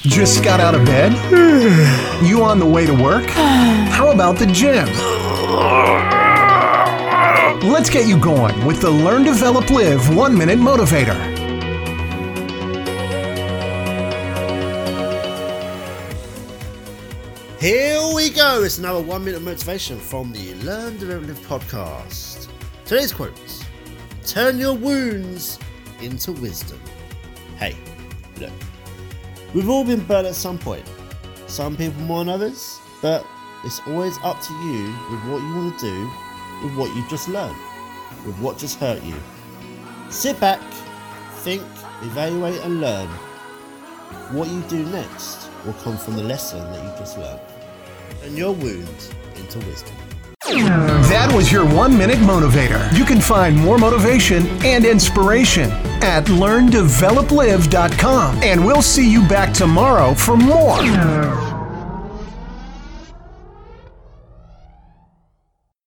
Just got out of bed? You on the way to work? How about the gym? Let's get you going with the Learn, Develop, Live 1 Minute Motivator. Here we go. It's another 1 minute motivation from the Learn, Develop, Live podcast. Today's quotes: turn your wounds into wisdom. Hey, look, we've all been burnt at some point. Some people more than others, but it's always up to you with what you want to do with what you've just learned, with what just hurt you. Sit back, think, evaluate and learn. What you do next will come from the lesson that you just learned. Turn your wounds into wisdom. That was your 1 minute motivator. You can find more motivation and inspiration at LearnDevelopLive.com. And we'll see you back tomorrow for more.